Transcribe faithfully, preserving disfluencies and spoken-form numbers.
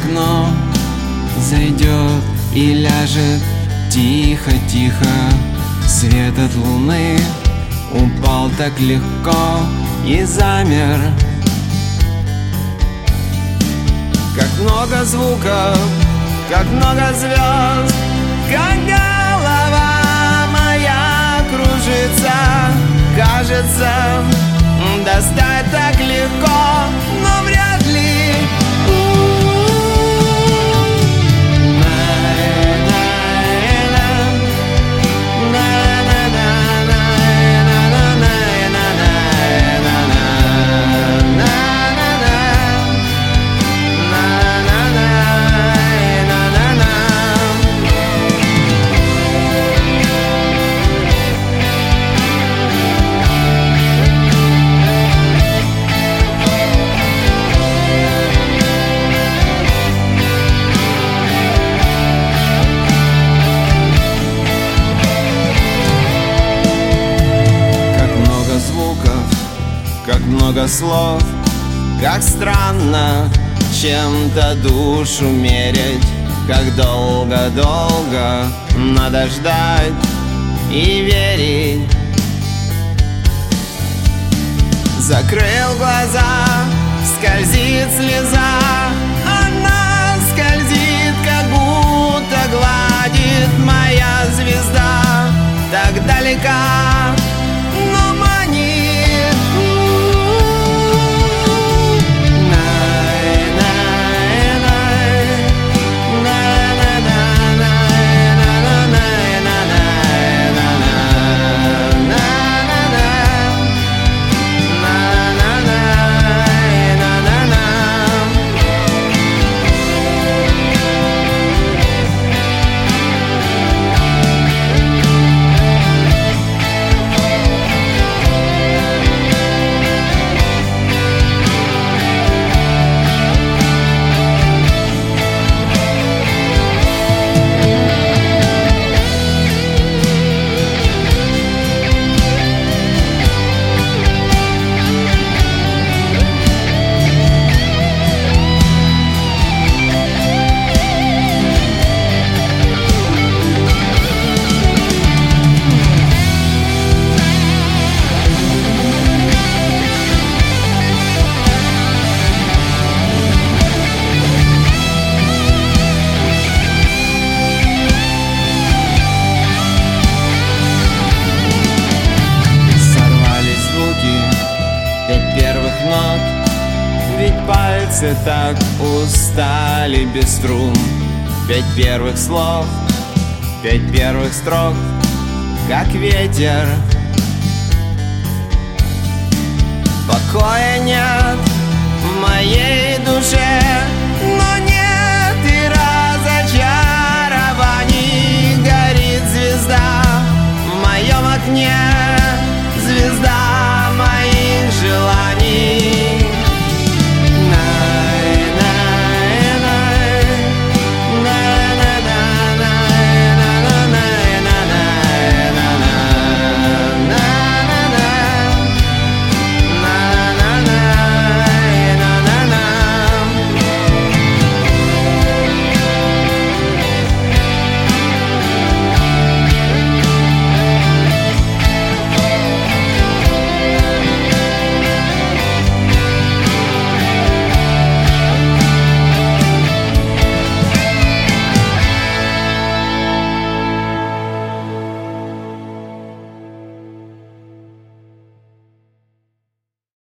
окно, зайдет и ляжет тихо-тихо. Свет от луны упал так легко и замер. Как много звуков, как много звезд, как голова моя кружится. Кажется, достать так легко, но вряд ли. Как много слов, как странно чем-то душу мерить. Как долго-долго надо ждать и верить. Закрыл глаза, скользит слеза. Она скользит, как будто гладит. Моя звезда так далека, но манит. Ведь пальцы так устали без струн. Пять первых слов, пять первых строк, как ветер. Покоя нет в моей душе.